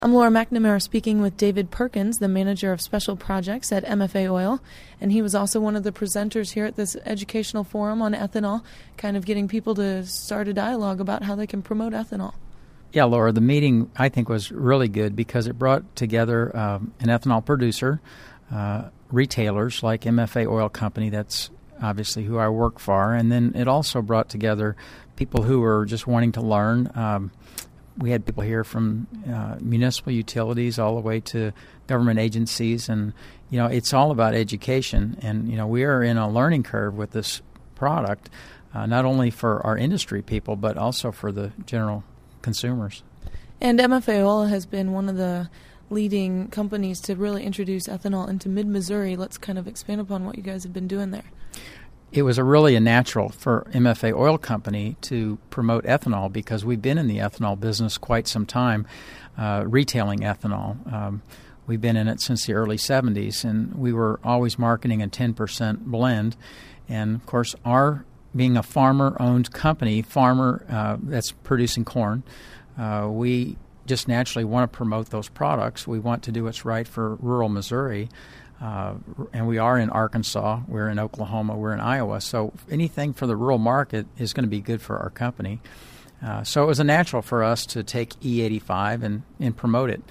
I'm Laura McNamara speaking with David Perkins, the manager of special projects at MFA Oil, and he was also one of the presenters here at this educational forum on ethanol, kind of getting people to start a dialogue about how they can promote ethanol. Yeah, Laura, the meeting I think was really good because it brought together an ethanol producer, retailers like MFA Oil Company, that's obviously who I work for, and then it also brought together people who were just wanting to learn. We had people here from municipal utilities all the way to government agencies, and it's all about education. And we are in a learning curve with this product, not only for our industry people but also for the general consumers. And MFA Oil has been one of the leading companies to really introduce ethanol into mid-Missouri. Let's kind of expand upon what you guys have been doing there. It was really a natural for MFA Oil Company to promote ethanol because we've been in the ethanol business quite some time, retailing ethanol. We've been in it since the early 70s, and we were always marketing a 10% blend. And, of course, our being a farmer-owned company, that's producing corn, we just naturally want to promote those products. We want to do what's right for rural Missouri. And we are in Arkansas, we're in Oklahoma, we're in Iowa. So anything for the rural market is going to be good for our company. So it was a natural for us to take E85 and promote it.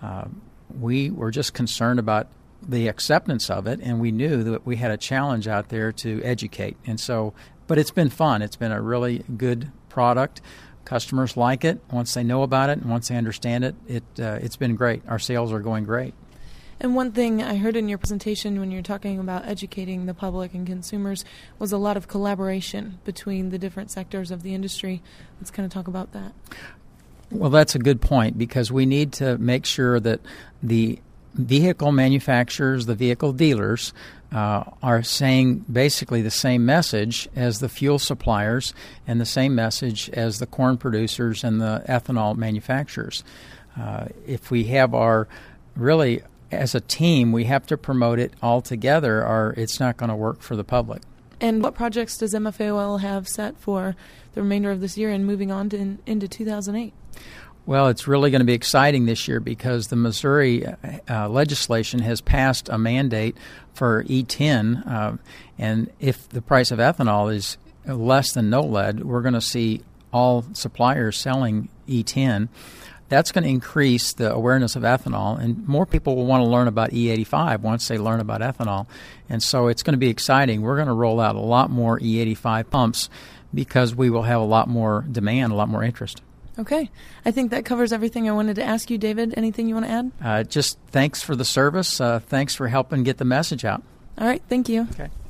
We were just concerned about the acceptance of it, and we knew that we had a challenge out there to educate. And so, but it's been fun. It's been a really good product. Customers like it. Once they know about it and once they understand it, it's been great. Our sales are going great. And one thing I heard in your presentation when you're talking about educating the public and consumers was a lot of collaboration between the different sectors of the industry. Let's kind of talk about that. Well, that's a good point because we need to make sure that the vehicle manufacturers, the vehicle dealers, are saying basically the same message as the fuel suppliers and the same message as the corn producers and the ethanol manufacturers. If we have as a team, we have to promote it all together or it's not going to work for the public. And what projects does MFA Oil have set for the remainder of this year and moving on into 2008? Well, it's really going to be exciting this year because the Missouri legislation has passed a mandate for E10, and if the price of ethanol is less than no lead, we're going to see all suppliers selling E10. That's going to increase the awareness of ethanol, and more people will want to learn about E85 once they learn about ethanol. And so it's going to be exciting. We're going to roll out a lot more E85 pumps because we will have a lot more demand, a lot more interest. Okay. I think that covers everything I wanted to ask you, David. Anything you want to add? Just thanks for the service. Thanks for helping get the message out. All right. Thank you. Okay.